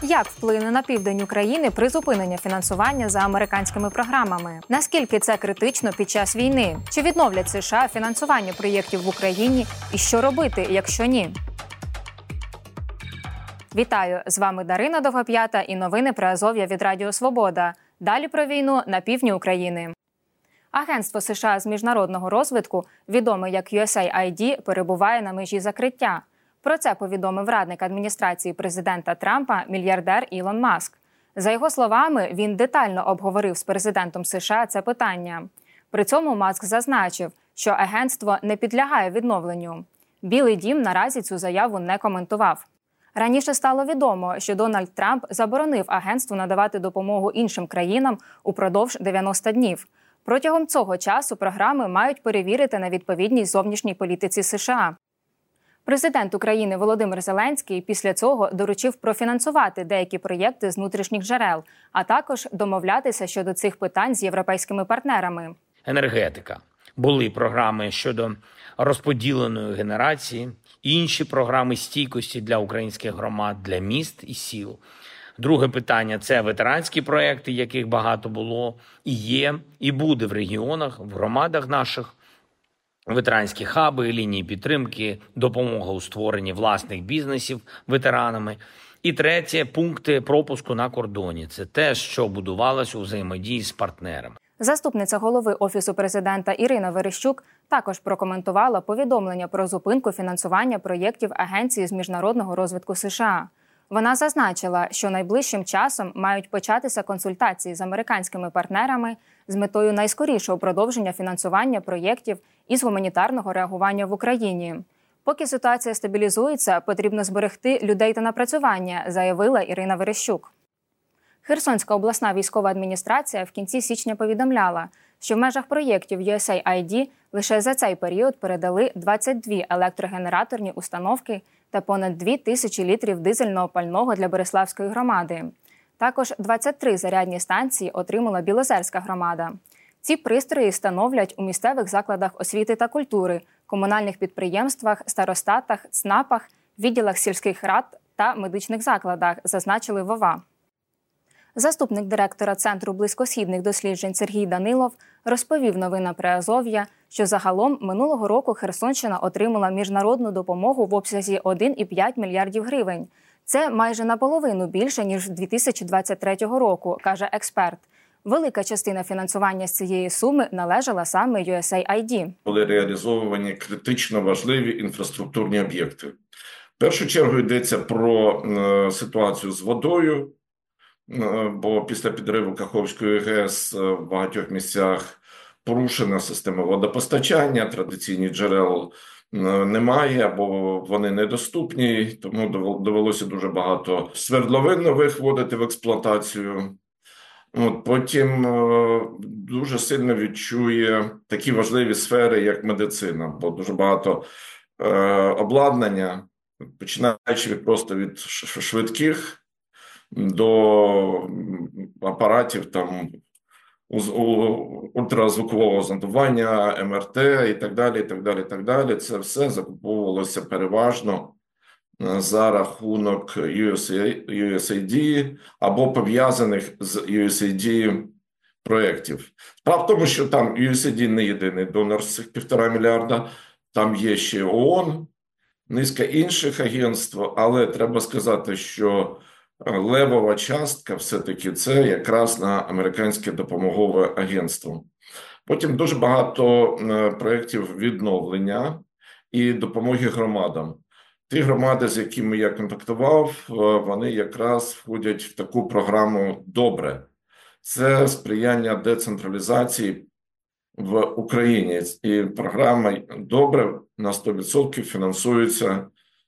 Як вплине на південь України призупинення фінансування за американськими програмами? Наскільки це критично під час війни? Чи відновлять США фінансування проєктів в Україні? І що робити, якщо ні? Вітаю! З вами Дарина Довгоп'ята і новини про Азов'я від Радіо Свобода. Далі про війну на півдні України. Агентство США з міжнародного розвитку, відоме як USAID, перебуває на межі закриття. Про це повідомив радник адміністрації президента Трампа мільярдер Ілон Маск. За його словами, він детально обговорив з президентом США це питання. При цьому Маск зазначив, що агентство не підлягає відновленню. Білий дім наразі цю заяву не коментував. Раніше стало відомо, що Дональд Трамп заборонив агентству надавати допомогу іншим країнам упродовж 90 днів. Протягом цього часу програми мають перевірити на відповідність зовнішній політиці США. Президент України Володимир Зеленський після цього доручив профінансувати деякі проєкти з внутрішніх джерел, а також домовлятися щодо цих питань з європейськими партнерами. Енергетика. Були програми щодо розподіленої генерації, інші програми стійкості для українських громад, для міст і сіл. Друге питання – це ветеранські проекти, яких багато було, і є, і буде в регіонах, в громадах наших. Ветеранські хаби, лінії підтримки, допомога у створенні власних бізнесів ветеранами. І третє – пункти пропуску на кордоні. Це те, що будувалось у взаємодії з партнерами. Заступниця голови Офісу президента Ірина Верещук також прокоментувала повідомлення про зупинку фінансування проєктів Агенції з міжнародного розвитку США. Вона зазначила, що найближчим часом мають початися консультації з американськими партнерами з метою найскорішого продовження фінансування проєктів із гуманітарного реагування в Україні. Поки ситуація стабілізується, потрібно зберегти людей та напрацювання, заявила Ірина Верещук. Херсонська обласна військова адміністрація в кінці січня повідомляла, що в межах проєктів USAID лише за цей період передали 22 електрогенераторні установки та понад 2000 літрів дизельного пального для Бериславської громади. Також 23 зарядні станції отримала Білозерська громада. Ці пристрої встановлять у місцевих закладах освіти та культури, комунальних підприємствах, старостатах, ЦНАПах, відділах сільських рад та медичних закладах, зазначили в ОВА. Заступник директора Центру близькосхідних досліджень Сергій Данилов розповів новинам про Азов'я, що загалом минулого року Херсонщина отримала міжнародну допомогу в обсязі 1,5 мільярдів гривень. Це майже наполовину більше, ніж 2023 року, каже експерт. Велика частина фінансування з цієї суми належала саме USAID. Були реалізовані критично важливі інфраструктурні об'єкти. В першу чергу йдеться про ситуацію з водою, бо після підриву Каховської ГЕС в багатьох місцях порушена система водопостачання, традиційних джерел немає або вони недоступні, тому довелося дуже багато свердловин нових вводити в експлуатацію. Потім дуже сильно відчує такі важливі сфери, як медицина, бо дуже багато обладнання, починаючи від швидких до апаратів там ультразвукового зондування, МРТ і так далі, і так далі, і так далі. Це все закуповувалося переважно за рахунок USAID або пов'язаних з USAID проєктів. Справа в тому, що там USAID не єдиний донор з цих 1,5 мільярда, там є ще ООН, низка інших агентств, але треба сказати, що левова частка все-таки це якраз на американське допомогове агентство. Потім дуже багато проєктів відновлення і допомоги громадам. Ті громади, з якими я контактував, вони якраз входять в таку програму «Добре». Це сприяння децентралізації в Україні. І програма «Добре» на 100% фінансується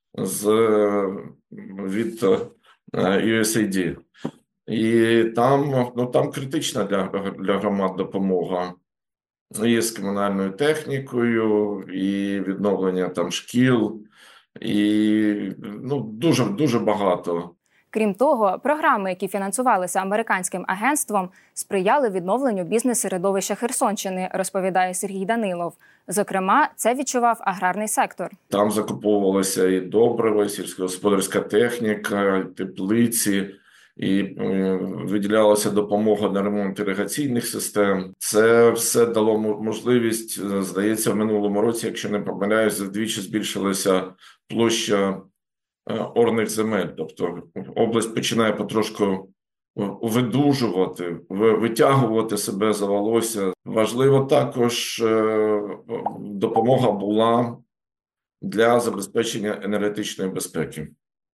від USAID. І там критична для громад допомога. І з комунальною технікою, і відновлення там шкіл, і дуже багато. Крім того, програми, які фінансувалися американським агентством, сприяли відновленню бізнес-середовища Херсонщини, розповідає Сергій Данилов. Зокрема, це відчував аграрний сектор. Там закуповувалася і добрива, і сільськогосподарська техніка, і теплиці, і виділялася допомога на ремонт іригаційних систем. Це все дало можливість, здається, в минулому році, якщо не помиляюсь, вдвічі збільшилася площа орних земель. Тобто область починає потрошку видужувати, витягувати себе за волосся. Важливо також допомога була для забезпечення енергетичної безпеки.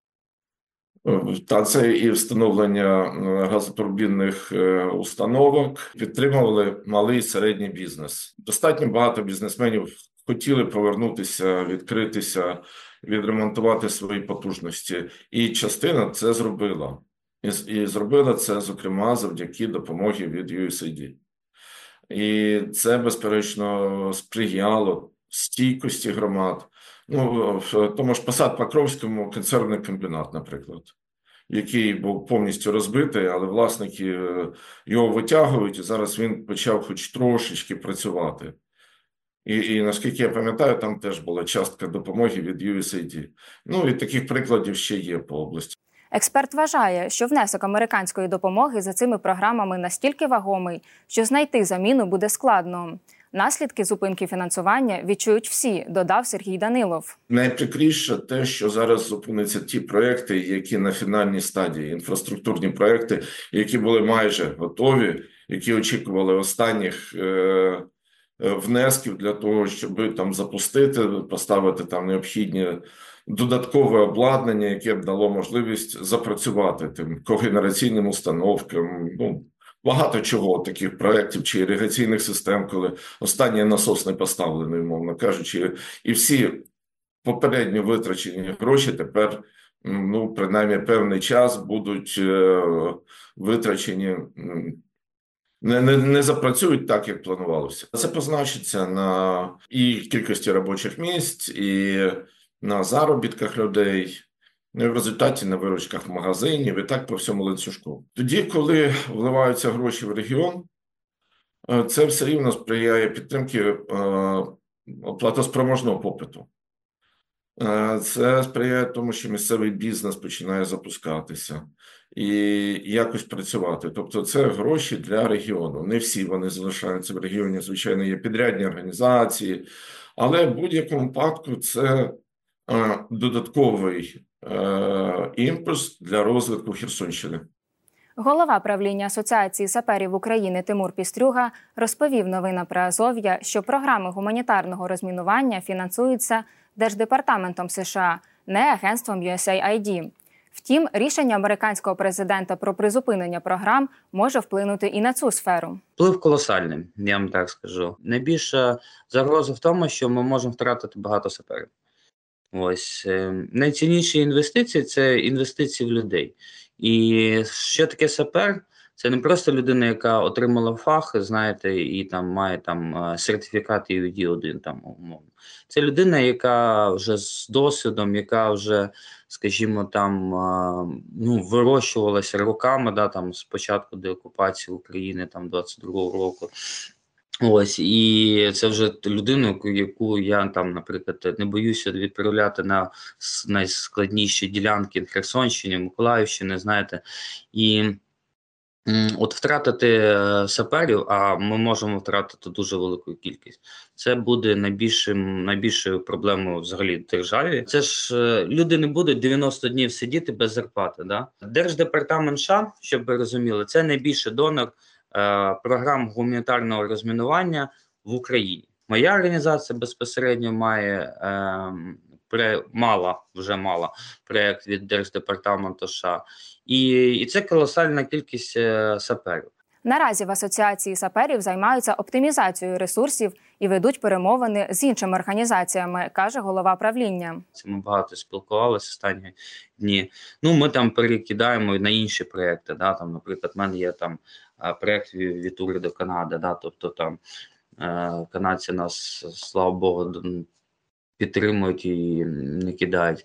Та це і встановлення газотурбінних установок, підтримували малий і середній бізнес. Достатньо багато бізнесменів хотіли повернутися, відкритися, відремонтувати свої потужності. І частина це зробила. І зробила це, зокрема, завдяки допомоги від USAID. І це, безперечно, сприяло стійкості громад. В тому ж Посад-Покровському консервний комбінат, наприклад, який був повністю розбитий, але власники його витягують, і зараз він почав хоч трошечки працювати. І наскільки я пам'ятаю, там теж була частка допомоги від USAID. І таких прикладів ще є по області. Експерт вважає, що внесок американської допомоги за цими програмами настільки вагомий, що знайти заміну буде складно. Наслідки зупинки фінансування відчують всі, додав Сергій Данилов. Найприкріше те, що зараз зупиняться ті проекти, які на фінальній стадії, інфраструктурні проекти, які були майже готові, які очікували останніх внесків для того, щоб там запустити, поставити там необхідні додаткове обладнання, яке б дало можливість запрацювати тим когенераційним установкам, багато чого таких проєктів чи іригаційних систем, коли останній насос не поставлений, умовно кажучи, і всі попередньо витрачені гроші тепер, принаймні певний час будуть витрачені, не запрацюють так, як планувалося. Це позначиться на і кількості робочих місць, і на заробітках людей, в результаті на виручках магазинів і так по всьому ланцюжку. Тоді, коли вливаються гроші в регіон, це все рівно сприяє підтримці платоспроможного попиту. Це сприяє тому, що місцевий бізнес починає запускатися і якось працювати. Тобто це гроші для регіону. Не всі вони залишаються в регіоні, звичайно, є підрядні організації, але в будь-якому випадку це додатковий імпульс для розвитку Херсонщини. Голова правління Асоціації саперів України Тимур Пістрюга розповів новина Приазов'я, що програми гуманітарного розмінування фінансуються Держдепартаментом США, не агентством USAID. Втім, рішення американського президента про призупинення програм може вплинути і на цю сферу. Вплив колосальний, я вам так скажу. Найбільша загроза в тому, що ми можемо втратити багато саперів. Найцінніші інвестиції – це інвестиції в людей. І що таке сапер? Це не просто людина, яка отримала фах, знаєте, і там має сертифікат EUD-1, умовно. Це людина, яка вже з досвідом, яка вже, скажімо, вирощувалася роками, з початку деокупації України, 22-го року. І це вже людину, яку я наприклад, не боюся відправляти на найскладніші ділянки Херсонщини, Миколаївщини, знаєте. І от втратити саперів, а ми можемо втратити дуже велику кількість, це буде найбільшою проблемою взагалі державі. Це ж люди не будуть 90 днів сидіти без зарплати. Да? Держдепартамент США, щоб ви розуміли, це найбільший донор програм гуманітарного розмінування в Україні. Моя організація безпосередньо мала проєкт від Держдепартаменту США. І це колосальна кількість саперів. Наразі в Асоціації саперів займаються оптимізацією ресурсів і ведуть перемовини з іншими організаціями, каже голова правління. Ми багато спілкувалися останні дні. Ми перекидаємо на інші проєкти. Наприклад, в мене є проєкт від уряду Канади. Тобто канадці нас, слава Богу, підтримують і не кидають.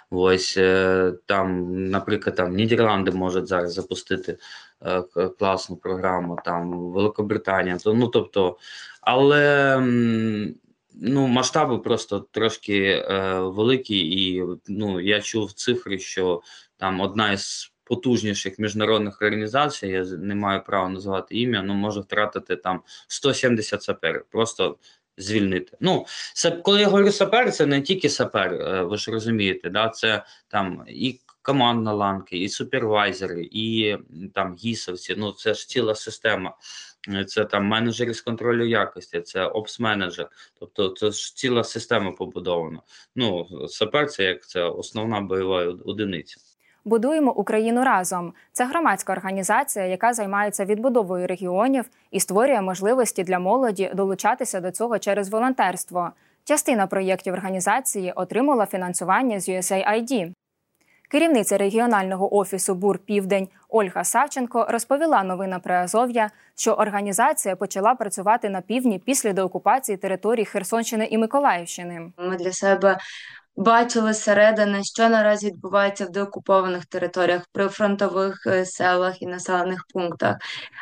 Наприклад, Нідерланди можуть зараз запустити класну програму, Великобританія. Але масштаби просто трошки великі, і я чув цифри, що одна із потужніших міжнародних організацій, я не маю права назвати ім'я, може втратити там 170 саперів, просто звільнити. Коли я говорю сапер, це не тільки сапер, ви ж розумієте, да? Це там і командна ланка, і супервайзери, і там гісовці, це ж ціла система. Це там менеджери з контролю якості, це опс-менеджер, тобто це ж ціла система побудована. Сапер це основна бойова одиниця. «Будуємо Україну разом» – це громадська організація, яка займається відбудовою регіонів і створює можливості для молоді долучатися до цього через волонтерство. Частина проєктів організації отримала фінансування з USAID. Керівниця регіонального офісу БУР «Південь» Ольга Савченко розповіла новинам Приазов'я, що організація почала працювати на півдні після деокупації територій Херсонщини і Миколаївщини. Ми для себе бачили зсередини, що наразі відбувається в деокупованих територіях, прифронтових селах і населених пунктах.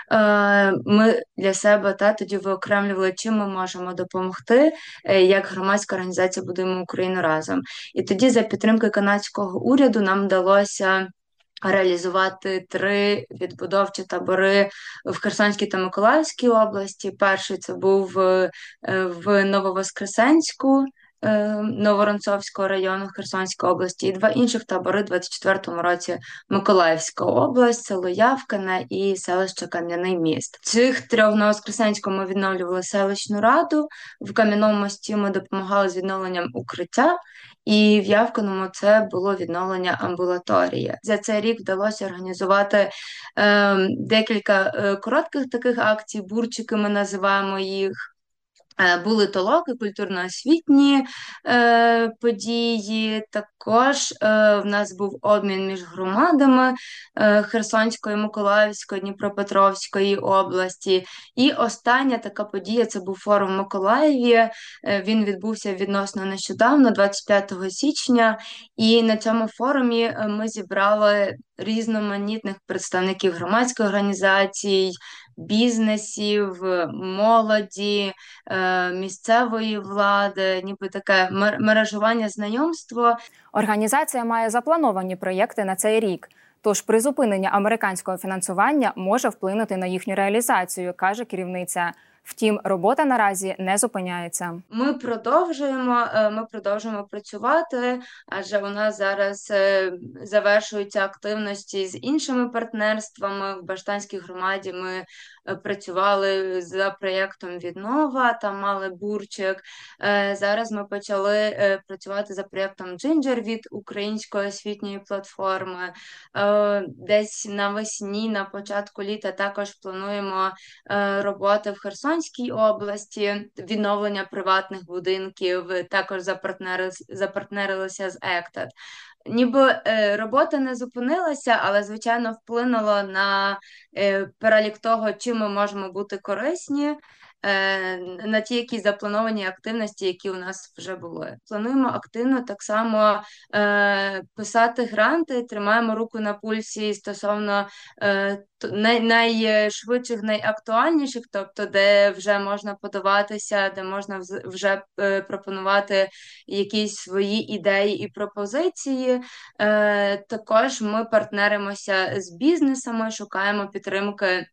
Ми для себе тоді виокремлювали, чим ми можемо допомогти, як громадська організація «Будуємо Україну разом». І тоді за підтримки канадського уряду нам вдалося реалізувати 3 відбудовчі табори в Херсонській та Миколаївській області. Перший це був в Нововоскресенську, Новоронцовського району Херсонської області, і 2 інших табори у 24-му році Миколаївська область, село Явкине і селище Кам'яний Міст. Цих 3 в Нововоскресенському ми відновлювали селищну раду, в Кам'яному Мості ми допомагали з відновленням укриття, і в Явкиному це було відновлення амбулаторії. За цей рік вдалося організувати декілька коротких таких акцій, бурчики ми називаємо їх. Були толоки, культурно-освітні події. Також в нас був обмін між громадами Херсонської, Миколаївської, Дніпропетровської області. І остання така подія – це був форум в Миколаєві. Він відбувся відносно нещодавно, 25 січня. І на цьому форумі ми зібрали різноманітних представників громадських організацій, бізнесів, молоді, місцевої влади, ніби таке мережування, знайомство. Організація має заплановані проєкти на цей рік. Тож призупинення американського фінансування може вплинути на їхню реалізацію, каже керівниця. Втім, робота наразі не зупиняється. Ми продовжуємо працювати, адже у нас зараз завершуються активності з іншими партнерствами. В Баштанській громаді ми працювали за проєктом «Віднова», там мали бурчик. Зараз ми почали працювати за проєктом «Джинджер» від Української освітньої платформи. Десь навесні, на початку літа також плануємо роботи в Херсонській області, відновлення приватних будинків, також запартнерилися з ЕКТАТ. Ніби робота не зупинилася, але, звичайно, вплинуло на перелік того, чим ми можемо бути корисні, на ті якісь заплановані активності, які у нас вже були. Плануємо активно так само писати гранти, тримаємо руку на пульсі стосовно найшвидших, найактуальніших, тобто де вже можна подаватися, де можна вже пропонувати якісь свої ідеї і пропозиції. Також ми партнеримося з бізнесами, шукаємо підтримки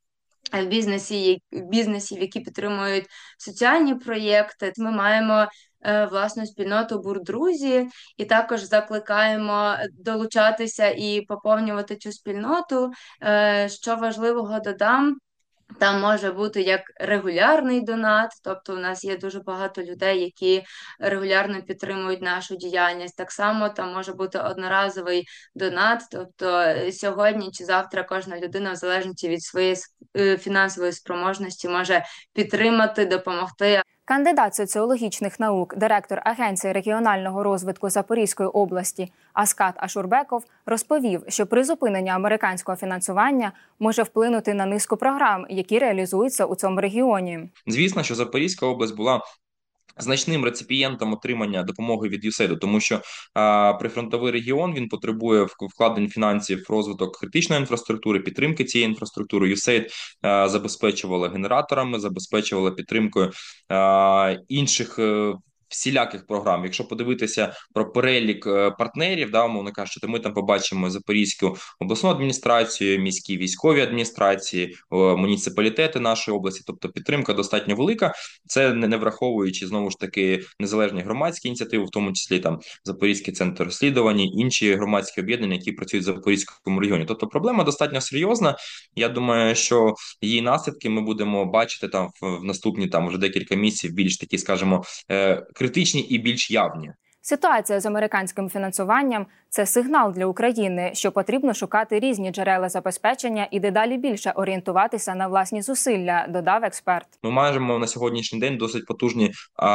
бізнесів, які підтримують соціальні проєкти. Ми маємо власну спільноту «Бур-Друзі» і також закликаємо долучатися і поповнювати цю спільноту. Що важливого додам, там може бути як регулярний донат, тобто у нас є дуже багато людей, які регулярно підтримують нашу діяльність. Так само там може бути одноразовий донат, тобто сьогодні чи завтра кожна людина, в залежності від своєї фінансової спроможності, може підтримати, допомогти. Кандидат соціологічних наук, директор Агенції регіонального розвитку Запорізької області Аскат Ашурбеков розповів, що призупинення американського фінансування може вплинути на низку програм, які реалізуються у цьому регіоні. Звісно, що Запорізька область була значним реципієнтом отримання допомоги від USAID, тому що прифронтовий регіон, він потребує вкладень фінансів в розвиток критичної інфраструктури, підтримки цієї інфраструктури. USAID забезпечувала генераторами, забезпечувала підтримкою інших всіляких програм. Якщо подивитися про перелік партнерів, да, умовно кажучи, то ми там побачимо Запорізьку обласну адміністрацію, міські військові адміністрації, муніципалітети нашої області, тобто підтримка достатньо велика. Це не враховуючи знову ж таки незалежні громадські ініціативи, в тому числі там Запорізький центр розслідувань, інші громадські об'єднання, які працюють в Запорізькому регіоні. Тобто проблема достатньо серйозна. Я думаю, що її наслідки ми будемо бачити там в наступні там вже декілька місяців, більш такі, скажімо, критичні і більш явні. Ситуація з американським фінансуванням – це сигнал для України, що потрібно шукати різні джерела забезпечення і дедалі більше орієнтуватися на власні зусилля, додав експерт. Ми маємо на сьогоднішній день досить потужні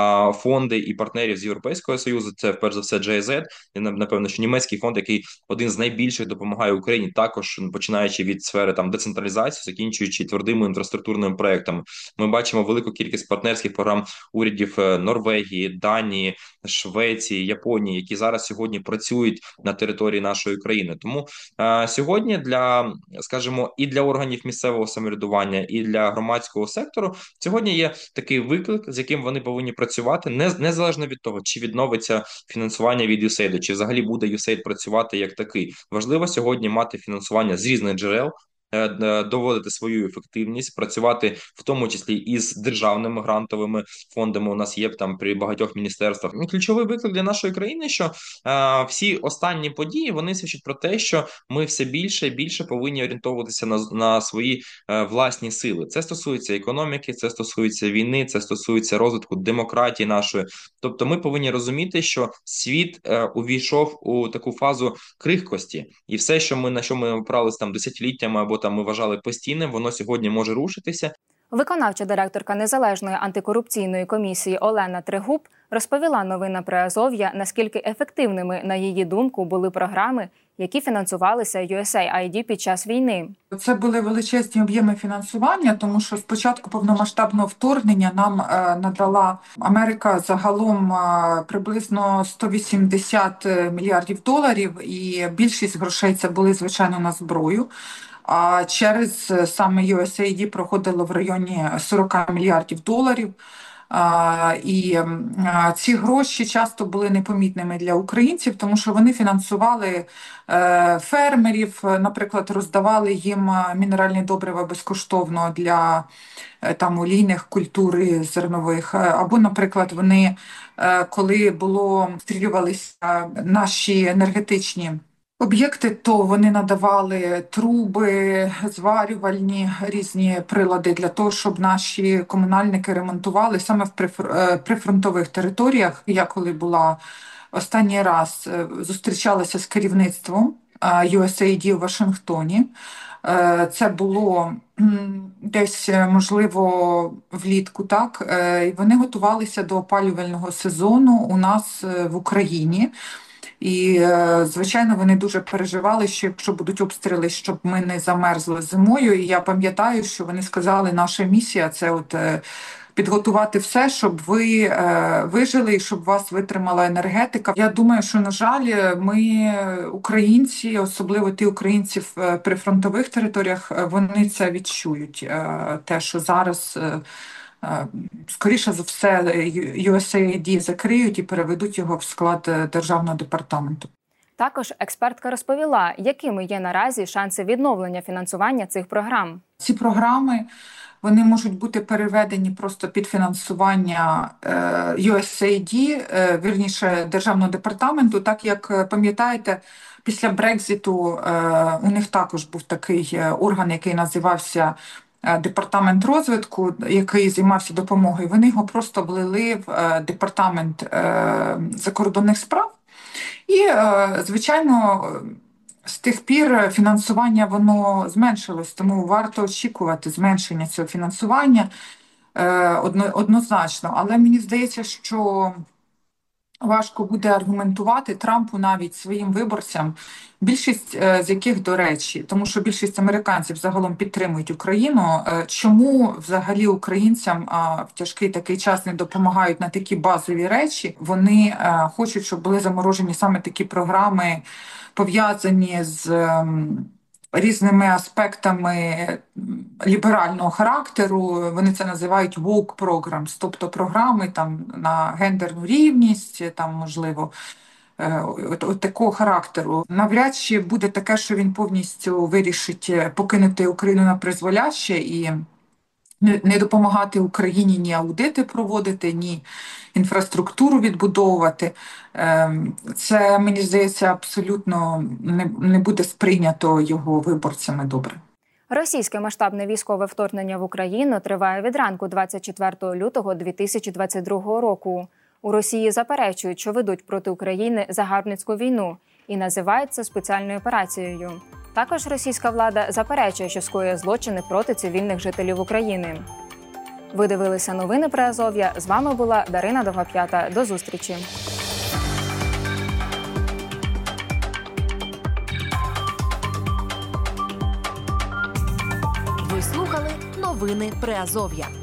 фонди і партнерів з Європейського Союзу. Це, перш за все, GIZ, і, напевно, що німецький фонд, який один з найбільших допомагає Україні, також починаючи від сфери там децентралізації, закінчуючи твердими інфраструктурними проектами. Ми бачимо велику кількість партнерських програм урядів Норвегії, Данії, Швеції, Японії, які сьогодні працюють на території нашої країни. Тому сьогодні скажімо, і для органів місцевого самоврядування, і для громадського сектору сьогодні є такий виклик, з яким вони повинні працювати, незалежно від того, чи відновиться фінансування від USAID, чи взагалі буде USAID працювати як такий. Важливо сьогодні мати фінансування з різних джерел, доводити свою ефективність, працювати в тому числі із державними грантовими фондами. У нас є там при багатьох міністерствах. Ключовий виклик для нашої країни, що всі останні події вони свідчать про те, що ми все більше і більше повинні орієнтовуватися на свої власні сили. Це стосується економіки, це стосується війни, це стосується розвитку демократії нашої. Тобто, ми повинні розуміти, що світ увійшов у таку фазу крихкості, і все, на що ми опиралися там десятиліттями або там ми вважали постійним, воно сьогодні може рушитися. Виконавча директорка Незалежної антикорупційної комісії Олена Трегуб розповіла новинам Приазов'я, наскільки ефективними, на її думку, були програми, які фінансувалися USAID під час війни. Це були величезні об'єми фінансування, тому що спочатку повномасштабного вторгнення нам надала Америка загалом приблизно 180 мільярдів доларів, і більшість грошей це були, звичайно, на зброю. А через саме USAID проходило в районі 40 мільярдів доларів. І ці гроші часто були непомітними для українців, тому що вони фінансували фермерів, наприклад, роздавали їм мінеральні добрива безкоштовно для там олійних культур і зернових. Або, наприклад, вони, коли обстрілювалися наші енергетичні об'єкти, то вони надавали труби, зварювальні різні прилади для того, щоб наші комунальники ремонтували саме в прифронтових територіях. Я коли була останній раз зустрічалася з керівництвом USAID у Вашингтоні. Це було десь, можливо, влітку, так. І вони готувалися до опалювального сезону у нас в Україні. І, звичайно, вони дуже переживали, що якщо будуть обстріли, щоб ми не замерзли зимою. І я пам'ятаю, що вони сказали, наша місія – це підготувати все, щоб ви вижили і щоб вас витримала енергетика. Я думаю, що, на жаль, ми, українці, особливо ті українці в прифронтових територіях, вони це відчують. Те, що зараз, скоріше за все, USAID закриють і переведуть його в склад Державного департаменту. Також експертка розповіла, якими є наразі шанси відновлення фінансування цих програм. Ці програми, вони можуть бути переведені просто під фінансування USAID, вірніше, Державного департаменту. Так як, пам'ятаєте, після Брекзиту у них також був такий орган, який називався Департамент розвитку, який займався допомогою. Вони його просто влили в Департамент закордонних справ. І, звичайно, з тих пір фінансування воно зменшилось, тому варто очікувати зменшення цього фінансування однозначно. Але мені здається, що важко буде аргументувати Трампу навіть своїм виборцям, більшість з яких, до речі, тому що більшість американців загалом підтримують Україну, чому взагалі українцям в тяжкий такий час не допомагають на такі базові речі. Вони хочуть, щоб були заморожені саме такі програми, пов'язані з різними аспектами ліберального характеру. Вони це називають woke programs, тобто програми там на гендерну рівність, там можливо. От такого характеру. Навряд чи буде таке, що він повністю вирішить покинути Україну на призволяще і не допомагати Україні ні аудити проводити, ні інфраструктуру відбудовувати. Це, мені здається, абсолютно не буде сприйнято його виборцями добре. Російське масштабне військове вторгнення в Україну триває від ранку 24 лютого 2022 року. У Росії заперечують, що ведуть проти України загарбницьку війну і називають це спеціальною операцією. Також російська влада заперечує, що скоює злочини проти цивільних жителів України. Ви дивилися новини Приазов'я. З вами була Дарина Довгоп'ята. До зустрічі. Ви слухали новини Приазов'я.